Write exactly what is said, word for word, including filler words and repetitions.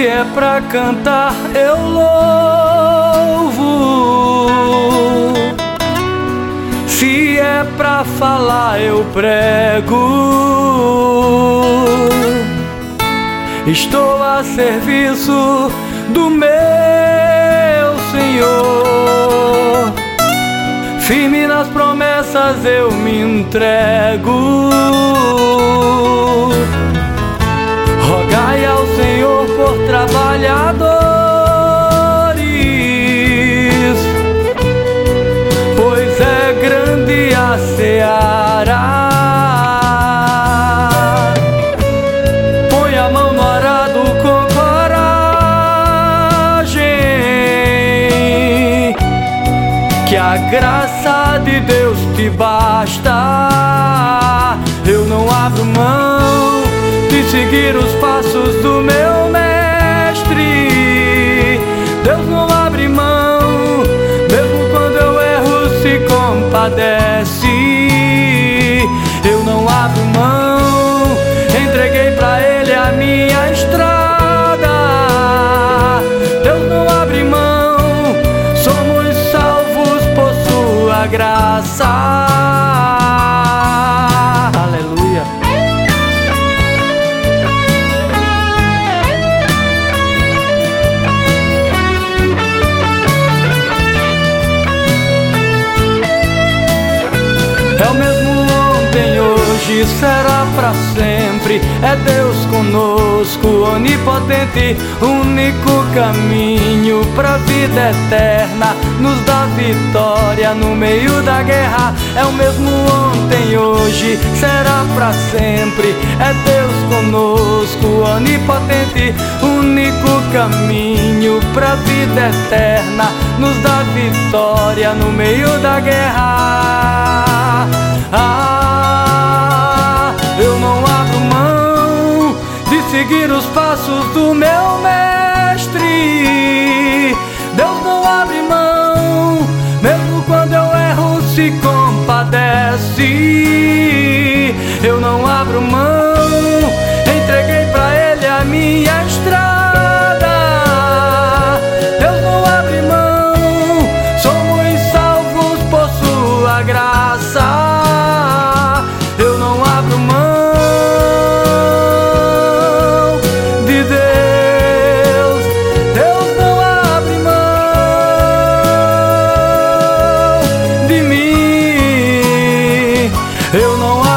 Se é pra cantar, eu louvo. Se é pra falar, eu prego. Estou a serviço do meu Senhor. Firme nas promessas eu me entrego. Rogai ao Senhor por trabalhadores, pois é grande a seara. Põe a mão no arado com coragem, que a graça de Deus te basta. Eu não abro mão de seguir os passos do meu mestre. Deus não abre mão, mesmo quando eu erro se compadece. Eu não abro mão, entreguei pra Ele a minha estrada. Deus não abre mão, somos salvos por sua graça. É o mesmo ontem, hoje, será pra sempre. É Deus conosco, onipotente, único caminho pra vida eterna. Nos dá vitória no meio da guerra. É o mesmo ontem, hoje, será pra sempre. É Deus conosco, onipotente, único caminho pra vida eterna. Nos dá vitória no meio da guerra. Ah, eu não abro mão de seguir os passos do meu mestre. Deus não abre mão, mesmo quando eu erro se compadece. Eu não abro mão, entreguei pra Ele a minha estrada. Deus não abre mão, somos salvos por sua graça. Eu não